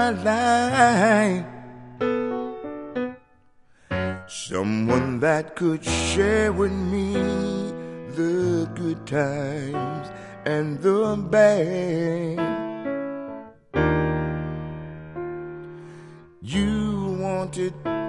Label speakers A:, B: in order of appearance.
A: my life. Someone that could share with me the good times and the bad. You wanted